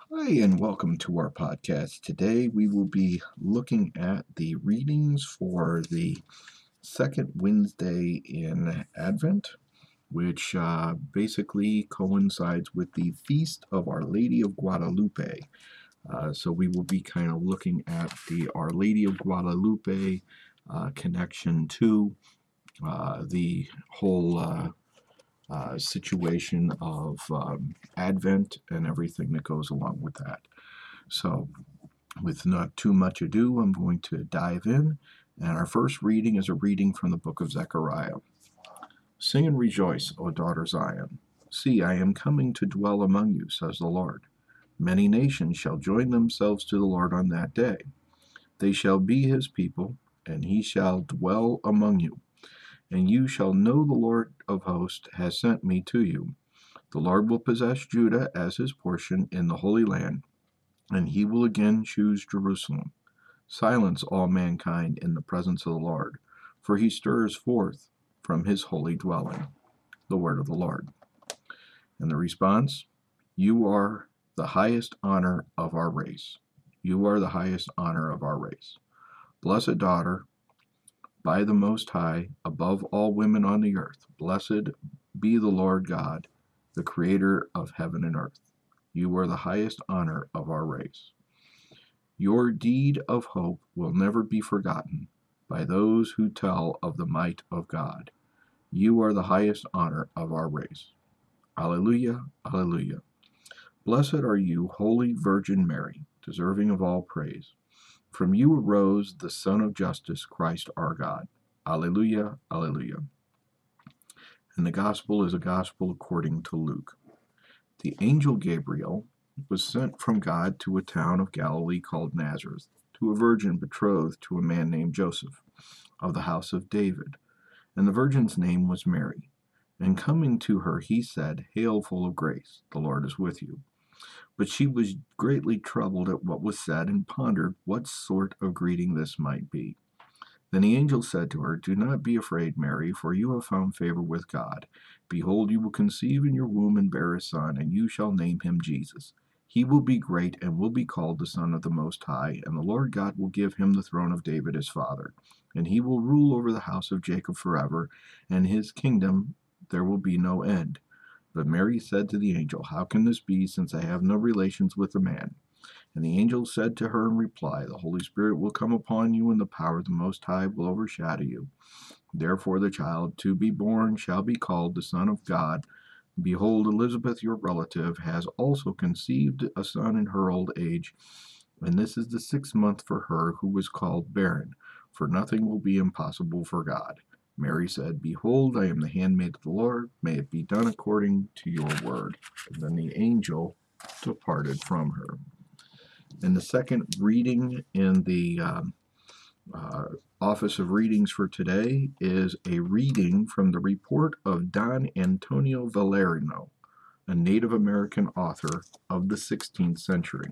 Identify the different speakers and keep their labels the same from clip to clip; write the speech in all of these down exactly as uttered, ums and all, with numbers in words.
Speaker 1: Hi, and welcome to our podcast. Today we will be looking at the readings for the second Wednesday in Advent, which uh, basically coincides with the Feast of Our Lady of Guadalupe. Uh, so we will be kind of looking at the Our Lady of Guadalupe uh, connection to uh, the whole uh, uh, situation of um, Advent and everything that goes along with that. So, with not too much ado, I'm going to dive in. And our first reading is a reading from the book of Zechariah. Sing and rejoice, O daughter Zion. See, I am coming to dwell among you, says the Lord. Many nations shall join themselves to the Lord on that day. They shall be his people, and he shall dwell among you. And you shall know the Lord of hosts has sent me to you. The Lord will possess Judah as his portion in the Holy Land, and he will again choose Jerusalem. Silence all mankind in the presence of the Lord, for he stirs forth from his holy dwelling. The word of the Lord. And the response, you are the highest honor of our race. You are the highest honor of our race. Blessed daughter, by the Most High, above all women on the earth, blessed be the Lord God, the creator of heaven and earth. You are the highest honor of our race. Your deed of hope will never be forgotten by those who tell of the might of God. You are the highest honor of our race. Alleluia, alleluia. Blessed are you, Holy Virgin Mary, deserving of all praise. From you arose the Son of Justice, Christ our God. Alleluia, alleluia. And the gospel is a gospel according to Luke. The angel Gabriel was sent from God to a town of Galilee called Nazareth, to a virgin betrothed to a man named Joseph, of the house of David. And the virgin's name was Mary. And coming to her, he said, Hail, full of grace, the Lord is with you. But she was greatly troubled at what was said, and pondered what sort of greeting this might be. Then the angel said to her, Do not be afraid, Mary, for you have found favor with God. Behold, you will conceive in your womb and bear a son, and you shall name him Jesus. He will be great and will be called the Son of the Most High, and the Lord God will give him the throne of David his father. And he will rule over the house of Jacob forever, and his kingdom there will be no end. But Mary said to the angel, How can this be, since I have no relations with a man? And the angel said to her in reply, The Holy Spirit will come upon you, and the power of the Most High will overshadow you. Therefore the child to be born shall be called the Son of God. Behold, Elizabeth, your relative, has also conceived a son in her old age, and this is the sixth month for her who was called barren, for nothing will be impossible for God. Mary said, Behold, I am the handmaid of the Lord. May it be done according to your word. And then the angel departed from her. And the second reading in the um, uh, Office of Readings for today is a reading from the report of Don Antonio Valerino, a Native American author of the sixteenth century.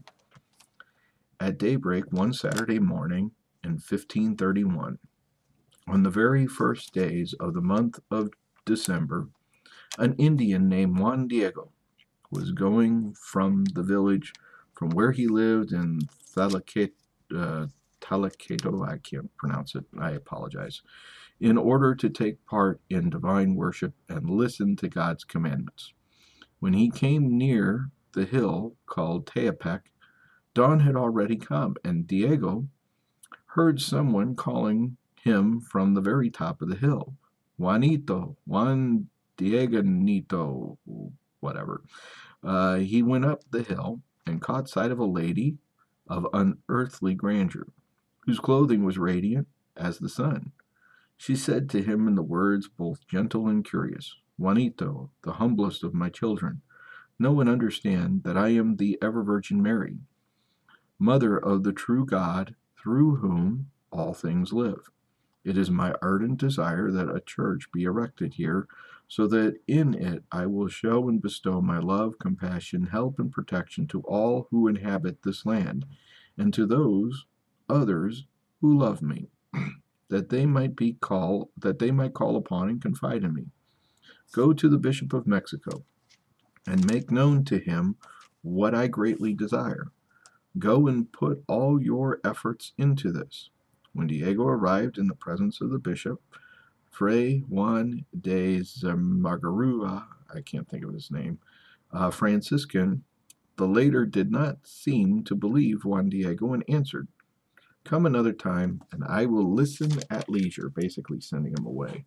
Speaker 1: At daybreak one Saturday morning in fifteen thirty-one, on the very first days of the month of December, an Indian named Juan Diego was going from the village from where he lived in Talaqueto, uh, Talaqueto, I can't pronounce it, I apologize, in order to take part in divine worship and listen to God's commandments. When he came near the hill called Teapec, dawn had already come, and Diego heard someone calling him from the very top of the hill, Juanito, Juan Diegonito, whatever. Uh, he went up the hill and caught sight of a lady of unearthly grandeur, whose clothing was radiant as the sun. She said to him in the words both gentle and curious, Juanito, the humblest of my children, know and understand that I am the ever-Virgin Mary, Mother of the true God, through whom all things live. It is my ardent desire that a church be erected here, so that in it I will show and bestow my love, compassion, help, and protection to all who inhabit this land, and to those others who love me, that they might be call that they might call upon and confide in me. Go to the Bishop of Mexico, and make known to him what I greatly desire. Go and put all your efforts into this." When Diego arrived in the presence of the bishop, Fray Juan de Zamargarua, I can't think of his name, uh, Franciscan, the latter did not seem to believe Juan Diego and answered, "Come another time, and I will listen at leisure," basically sending him away.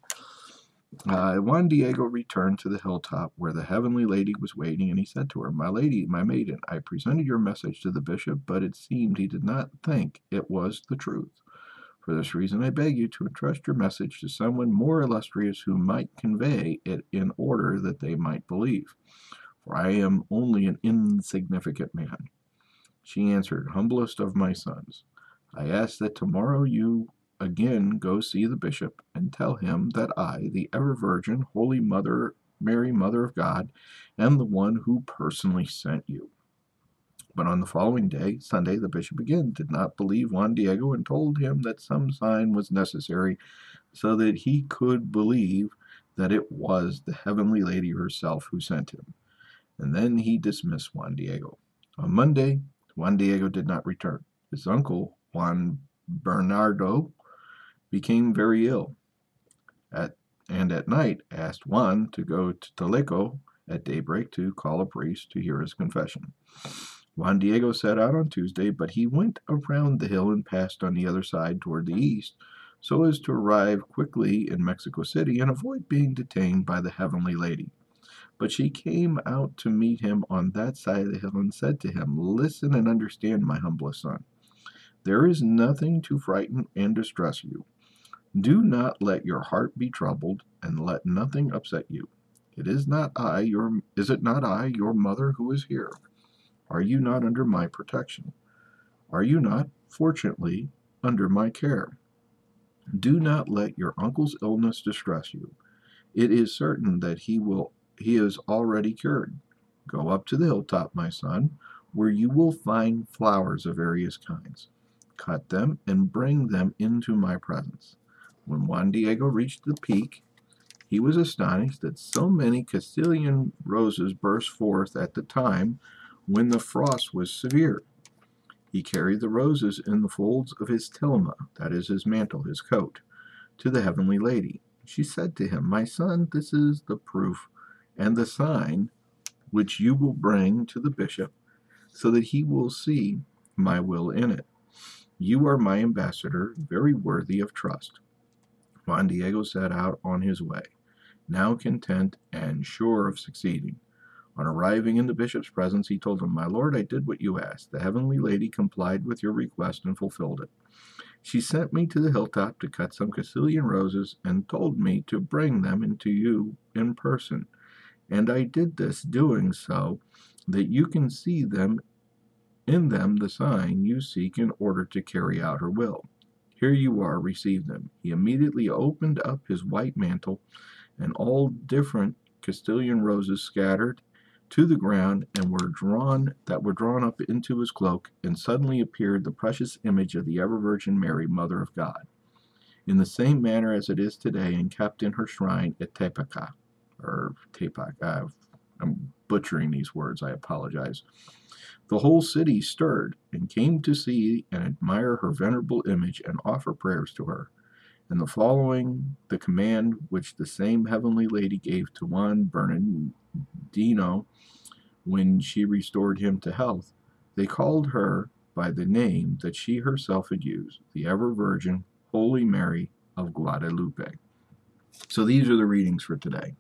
Speaker 1: Uh, Juan Diego returned to the hilltop where the heavenly lady was waiting, and he said to her, "My lady, my maiden, I presented your message to the bishop, but it seemed he did not think it was the truth. For this reason, I beg you to entrust your message to someone more illustrious who might convey it in order that they might believe, for I am only an insignificant man." She answered, "Humblest of my sons, I ask that tomorrow you again go see the bishop and tell him that I, the ever virgin, Holy Mother, Mary, Mother of God, am the one who personally sent you." But on the following day, Sunday, the bishop again did not believe Juan Diego and told him that some sign was necessary so that he could believe that it was the heavenly lady herself who sent him. And then he dismissed Juan Diego. On Monday, Juan Diego did not return. His uncle, Juan Bernardo, became very ill, at, and at night asked Juan to go to Teleco at daybreak to call a priest to hear his confession. Juan Diego set out on Tuesday, but he went around the hill and passed on the other side toward the east, so as to arrive quickly in Mexico City and avoid being detained by the heavenly lady. But she came out to meet him on that side of the hill and said to him, "Listen and understand, my humblest son. There is nothing to frighten and distress you. Do not let your heart be troubled, and let nothing upset you. It is not I, your is it not I, your mother, who is here? Are you not under my protection? Are you not, fortunately, under my care? Do not let your uncle's illness distress you. It is certain that he will he is already cured. Go up to the hilltop, my son, where you will find flowers of various kinds. Cut them and bring them into my presence." When Juan Diego reached the peak, he was astonished that so many Castilian roses burst forth at the time when the frost was severe. He carried the roses in the folds of his tilma, that is his mantle, his coat, to the heavenly lady. She said to him, "My son, this is the proof and the sign which you will bring to the bishop, so that he will see my will in it. You are my ambassador, very worthy of trust." Juan Diego set out on his way, now content and sure of succeeding. On arriving in the bishop's presence, he told him, "My lord, I did what you asked. The heavenly lady complied with your request and fulfilled it. She sent me to the hilltop to cut some Castilian roses and told me to bring them into you in person. And I did this, doing so that you can see them in them the sign you seek in order to carry out her will. Here you are, receive them." He immediately opened up his white mantle, and all different Castilian roses scattered to the ground and were drawn that were drawn up into his cloak, and suddenly appeared the precious image of the ever Virgin Mary, Mother of God, in the same manner as it is today, and kept in her shrine at Tepeca, or Tepac. Uh, I'm butchering these words, I apologize. The whole city stirred and came to see and admire her venerable image and offer prayers to her. And the following the command which the same heavenly lady gave to Juan Bernardino when she restored him to health. They called her by the name that she herself had used, the ever Virgin Holy Mary of Guadalupe. So these are the readings for today.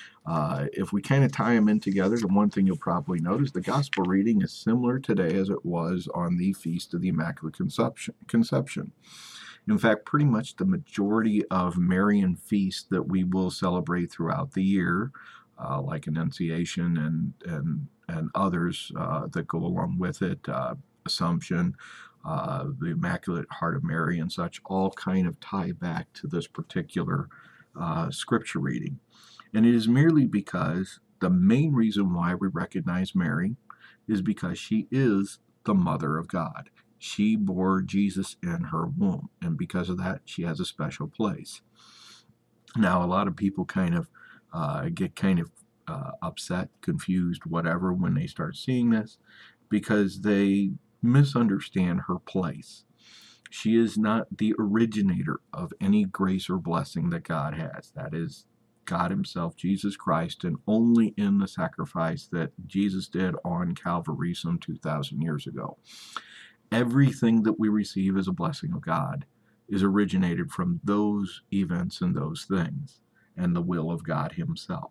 Speaker 1: Uh, if we kind of tie them in together, the one thing you'll probably notice, the gospel reading is similar today as it was on the Feast of the Immaculate Conception. Conception. In fact, pretty much the majority of Marian feasts that we will celebrate throughout the year, uh, like Annunciation and and and others uh, that go along with it, uh, Assumption, uh, the Immaculate Heart of Mary, and such, all kind of tie back to this particular uh, scripture reading. And it is merely because the main reason why we recognize Mary is because she is the Mother of God. She bore Jesus in her womb, and because of that, she has a special place. Now, a lot of people kind of uh, get kind of uh, upset, confused, whatever, when they start seeing this, because they misunderstand her place. She is not the originator of any grace or blessing that God has. That is God Himself, Jesus Christ, and only in the sacrifice that Jesus did on Calvary some two thousand years ago. Everything that we receive as a blessing of God is originated from those events and those things and the will of God Himself.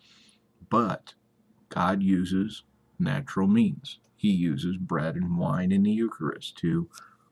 Speaker 1: But God uses natural means. He uses bread and wine in the Eucharist to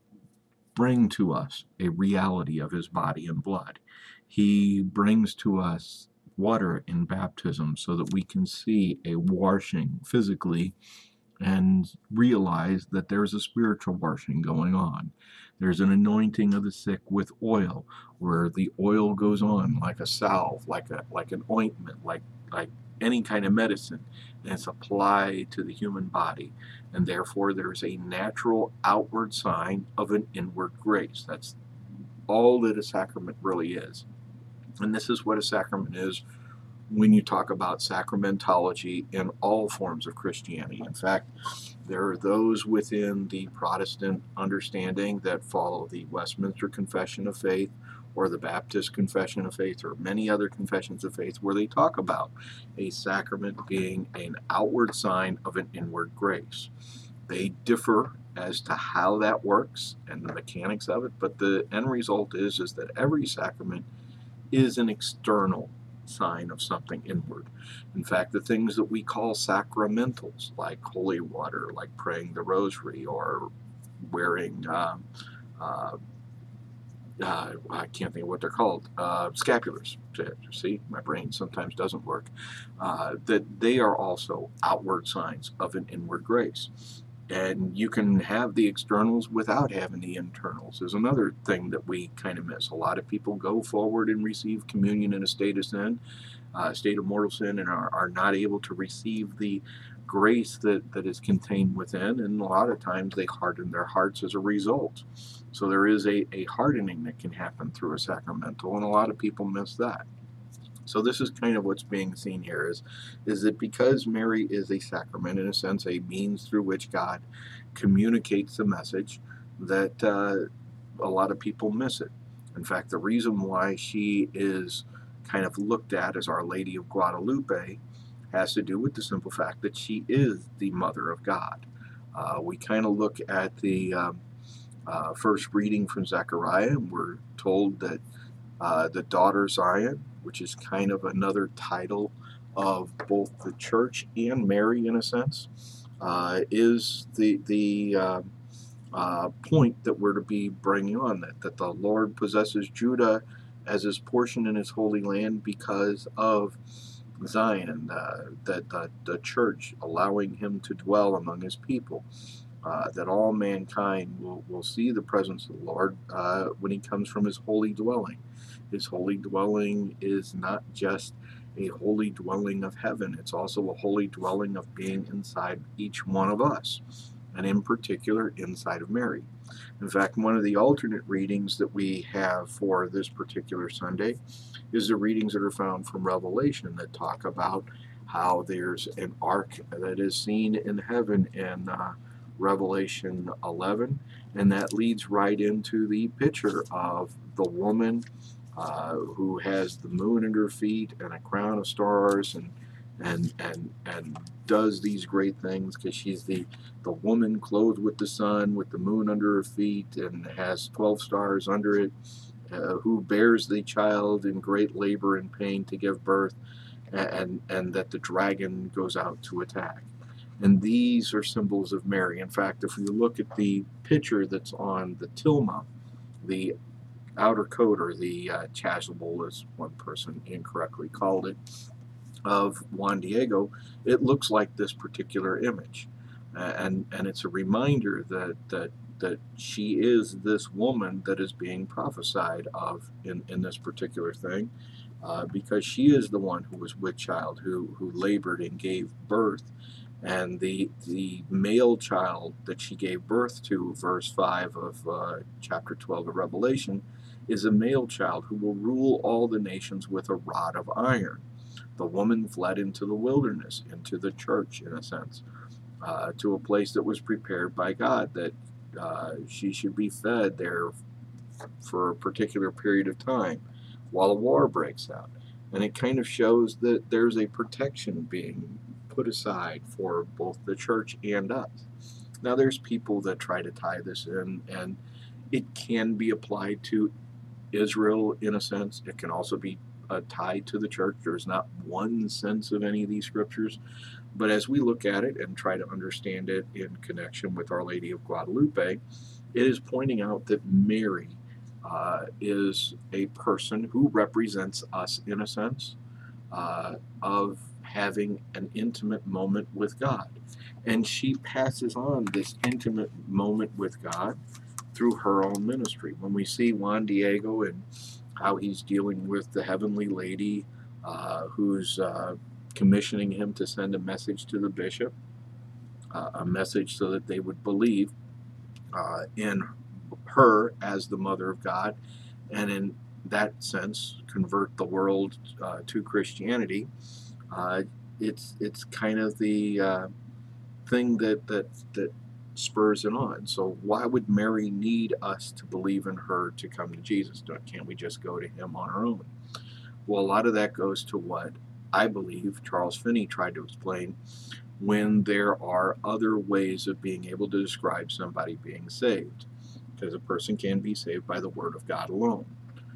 Speaker 1: bring to us a reality of His body and blood. He brings to us water in baptism so that we can see a washing physically and realize that there's a spiritual washing going on. There's an anointing of the sick with oil, where the oil goes on like a salve, like a like an ointment, like like any kind of medicine, and it's applied to the human body. And therefore there's a natural outward sign of an inward grace. That's all that a sacrament really is. And this is what a sacrament is when you talk about sacramentology in all forms of Christianity. In fact, there are those within the Protestant understanding that follow the Westminster Confession of Faith or the Baptist Confession of Faith or many other confessions of faith where they talk about a sacrament being an outward sign of an inward grace. They differ as to how that works and the mechanics of it, but the end result is, is that every sacrament is an external sign of something inward. In fact, the things that we call sacramentals, like holy water, like praying the rosary, or wearing, uh, uh, uh, I can't think of what they're called, uh, scapulars. See, my brain sometimes doesn't work. Uh, that they are also outward signs of an inward grace. And you can have the externals without having the internals is another thing that we kind of miss. A lot of people go forward and receive communion in a state of sin, uh, a state of mortal sin, and are, are not able to receive the grace that, that is contained within. And a lot of times they harden their hearts as a result. So there is a, a hardening that can happen through a sacramental, and a lot of people miss that. So this is kind of what's being seen here is, is that because Mary is a sacrament, in a sense, a means through which God communicates the message, that uh, a lot of people miss it. In fact, the reason why she is kind of looked at as Our Lady of Guadalupe has to do with the simple fact that she is the Mother of God. Uh, we kind of look at the um, uh, first reading from Zechariah, and we're told that uh, the daughter Zion, which is kind of another title of both the church and Mary in a sense, uh, is the the uh, uh, point that we're to be bringing on, that, that the Lord possesses Judah as His portion in His holy land because of Zion, uh, that the, the church allowing Him to dwell among His people. Uh, that all mankind will, will see the presence of the Lord uh, when He comes from His holy dwelling. His holy dwelling is not just a holy dwelling of heaven, it's also a holy dwelling of being inside each one of us, and in particular inside of Mary. In fact, one of the alternate readings that we have for this particular Sunday is the readings that are found from Revelation that talk about how there's an ark that is seen in heaven in uh, Revelation eleven, and that leads right into the picture of the woman uh, who has the moon at her feet and a crown of stars, and and and and does these great things because she's the the woman clothed with the sun, with the moon under her feet, and has twelve stars under it, uh, who bears the child in great labor and pain to give birth, and and that the dragon goes out to attack. And these are symbols of Mary. In fact, if you look at the picture that's on the tilma, the outer coat, or the uh, chasuble, as one person incorrectly called it, of Juan Diego, it looks like this particular image. Uh, and, and it's a reminder that, that, that she is this woman that is being prophesied of in, in this particular thing, uh, because she is the one who was with child, who, who labored and gave birth. And the the male child that she gave birth to, verse five of uh, chapter twelve of Revelation, is a male child who will rule all the nations with a rod of iron. The woman fled into the wilderness, into the church, in a sense, uh, to a place that was prepared by God, that uh, she should be fed there for a particular period of time while a war breaks out. And it kind of shows that there's a protection being put aside for both the church and us. Now, there's people that try to tie this in, and it can be applied to Israel in a sense. It can also be uh, tied to the church. There's not one sense of any of these scriptures. But as we look at it and try to understand it in connection with Our Lady of Guadalupe, it is pointing out that Mary uh, is a person who represents us in a sense uh, of having an intimate moment with God. And she passes on this intimate moment with God through her own ministry. When we see Juan Diego and how he's dealing with the Heavenly Lady uh, who's uh, commissioning him to send a message to the bishop, uh, a message so that they would believe uh, in her as the Mother of God, and in that sense convert the world uh, to Christianity. Uh, it's it's kind of the uh, thing that that that spurs it on. So why would Mary need us to believe in her to come to Jesus? Can't we just go to him on our own? Well, a lot of that goes to what I believe Charles Finney tried to explain, when there are other ways of being able to describe somebody being saved. Because a person can be saved by the Word of God alone.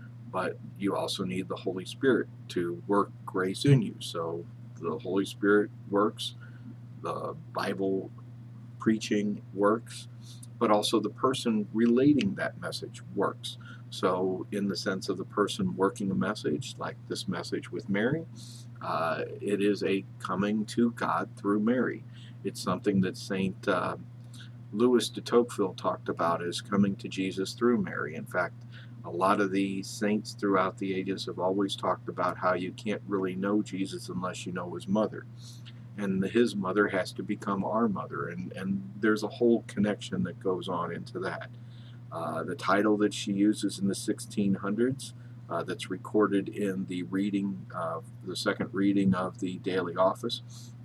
Speaker 1: But you also need the Holy Spirit to work grace in you. So the Holy Spirit works, the Bible preaching works, but also the person relating that message works. So in the sense of the person working a message, like this message with Mary, uh, it is a coming to God through Mary. It's something that Saint uh, Louis de Tocqueville talked about as coming to Jesus through Mary. In fact, a lot of the saints throughout the ages have always talked about how you can't really know Jesus unless you know his mother. And his mother has to become our mother. And, and there's a whole connection that goes on into that. Uh, the title that she uses in the sixteen hundreds, uh, that's recorded in the reading, uh, the second reading of the daily office.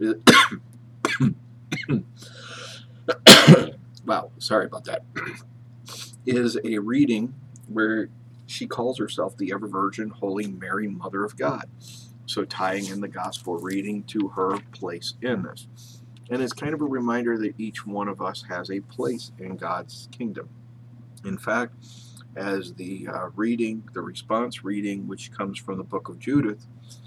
Speaker 1: Wow, sorry about that. Is a reading where she calls herself the Ever Virgin Holy Mary, Mother of God. So tying in the gospel reading to her place in this. And it's kind of a reminder that each one of us has a place in God's kingdom. In fact, as the uh, reading, the response reading, which comes from the book of Judith,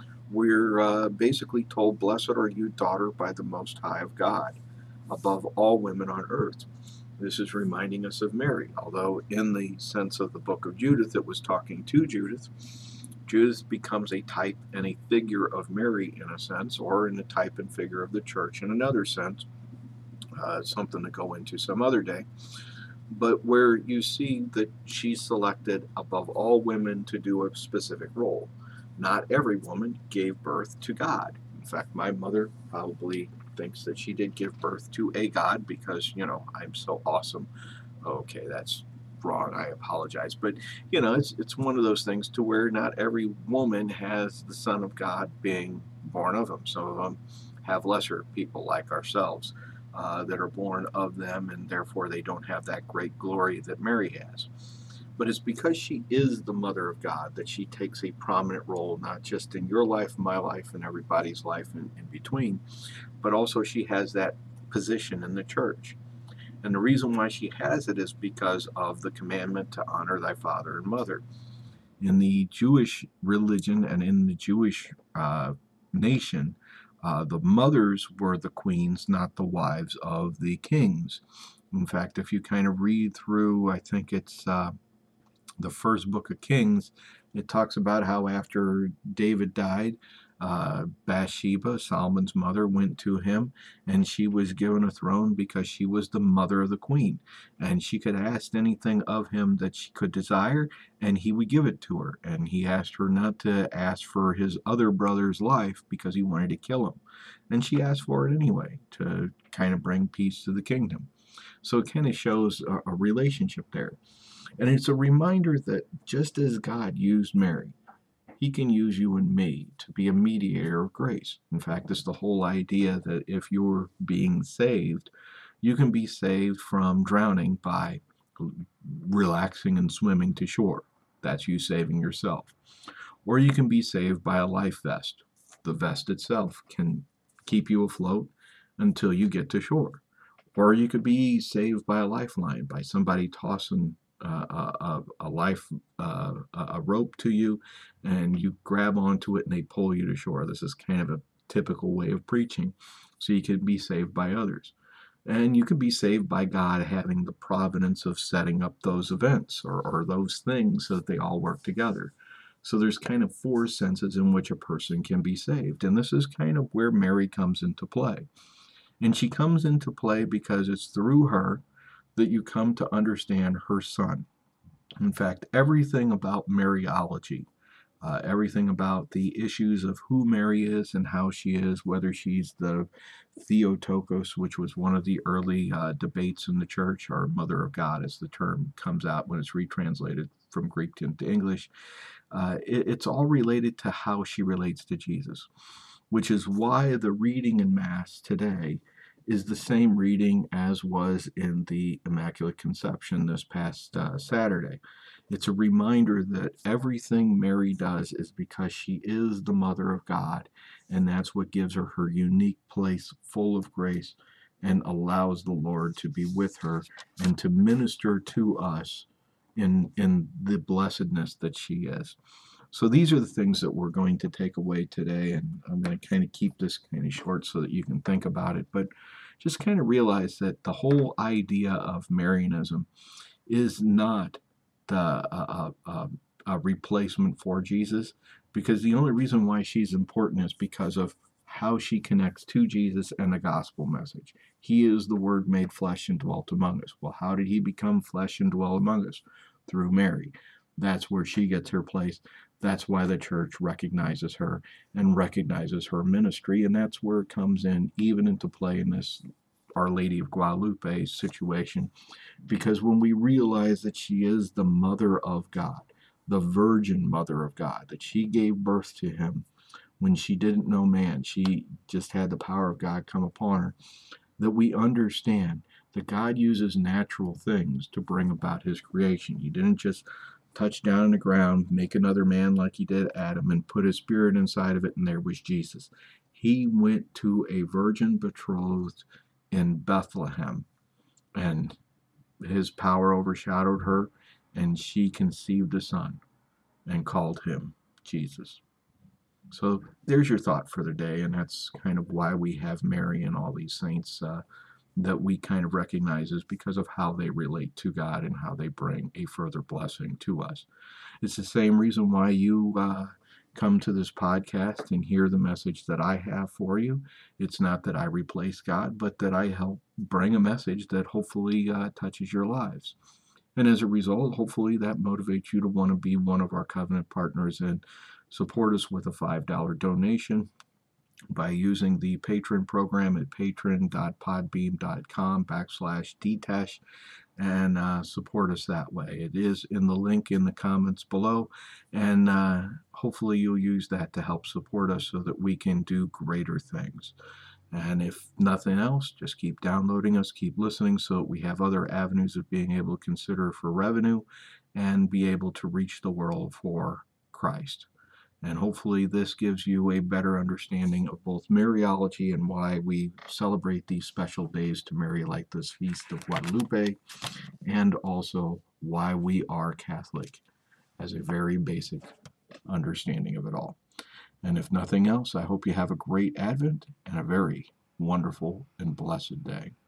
Speaker 1: we're uh, basically told, "Blessed are you, daughter by the Most High of God, above all women on earth." This is reminding us of Mary, although in the sense of the book of Judith, it was talking to Judith. Judith becomes a type and a figure of Mary in a sense, or in the type and figure of the church in another sense, uh, something to go into some other day. But where you see that she's selected above all women to do a specific role. Not every woman gave birth to God. In fact, my mother probably thinks that she did give birth to a God because, you know, I'm so awesome. Okay, that's wrong. I apologize. But, you know, it's it's one of those things to where not every woman has the Son of God being born of them. Some of them have lesser people like ourselves uh, that are born of them, and therefore they don't have that great glory that Mary has. But it's because she is the Mother of God that she takes a prominent role, not just in your life, my life, and everybody's life in, in between, but also she has that position in the church. And the reason why she has it is because of the commandment to honor thy father and mother. In the Jewish religion and in the Jewish uh, nation, uh, the mothers were the queens, not the wives of the kings. In fact, if you kind of read through, I think it's uh, the first book of Kings, it talks about how after David died, uh, Bathsheba, Solomon's mother, went to him, and she was given a throne because she was the mother of the queen, and she could ask anything of him that she could desire, and he would give it to her. And he asked her not to ask for his other brother's life because he wanted to kill him, and she asked for it anyway to kind of bring peace to the kingdom. So it kind of shows a, a relationship there. And it's a reminder that just as God used Mary He can use you and me to be a mediator of grace. In fact, it's the whole idea that if you're being saved, you can be saved from drowning by relaxing and swimming to shore. That's you saving yourself. Or you can be saved by a life vest. The vest itself can keep you afloat until you get to shore. Or you could be saved by a lifeline, by somebody tossing uh, a, a life, uh, a rope to you, and you grab onto it and they pull you to shore. This is kind of a typical way of preaching. So you can be saved by others. And you can be saved by God having the providence of setting up those events or, or those things so that they all work together. So there's kind of four senses in which a person can be saved. And this is kind of where Mary comes into play. And she comes into play because it's through her that you come to understand her son. In fact, everything about Mariology, uh, everything about the issues of who Mary is and how she is, whether she's the Theotokos, which was one of the early uh, debates in the church, or Mother of God, as the term comes out when it's retranslated from Greek into English, uh, it, it's all related to how she relates to Jesus, which is why the reading in Mass today is the same reading as was in the Immaculate Conception this past uh, Saturday. It's a reminder that everything Mary does is because she is the Mother of God, and that's what gives her her unique place full of grace and allows the Lord to be with her and to minister to us in, in the blessedness that she is. So these are the things that we're going to take away today, and I'm going to kind of keep this kind of short so that you can think about it, but just kind of realize that the whole idea of Marianism is not the uh, uh, uh, replacement for Jesus, because the only reason why she's important is because of how she connects to Jesus and the gospel message. He is the Word made flesh and dwelt among us. Well, how did he become flesh and dwell among us? Through Mary. That's where she gets her place. That's why the church recognizes her and recognizes her ministry, and that's where it comes in, even into play in this Our Lady of Guadalupe situation, because when we realize that she is the Mother of God, the Virgin Mother of God, that she gave birth to him when she didn't know man, she just had the power of God come upon her, that we understand that God uses natural things to bring about his creation. He didn't just touch down in the ground, make another man like he did Adam, and put his spirit inside of it, and there was Jesus. He went to a virgin betrothed in Bethlehem, and his power overshadowed her, and she conceived a son and called him Jesus. So there's your thought for the day, and that's kind of why we have Mary and all these saints uh, that we kind of recognize is because of how they relate to God and how they bring a further blessing to us. It's the same reason why you uh, come to this podcast and hear the message that I have for you. It's not that I replace God, but that I help bring a message that hopefully uh, touches your lives. And as a result, hopefully that motivates you to want to be one of our covenant partners and support us with a five dollar donation by using the patron program at patron.podbeam.com backslash dtesh and uh, support us that way. It is in the link in the comments below, and uh, hopefully you'll use that to help support us so that we can do greater things. And if nothing else, just keep downloading us, keep listening so that we have other avenues of being able to consider for revenue and be able to reach the world for Christ. And hopefully this gives you a better understanding of both Mariology and why we celebrate these special days to Mary, like this Feast of Guadalupe, and also why we are Catholic as a very basic understanding of it all. And if nothing else, I hope you have a great Advent and a very wonderful and blessed day.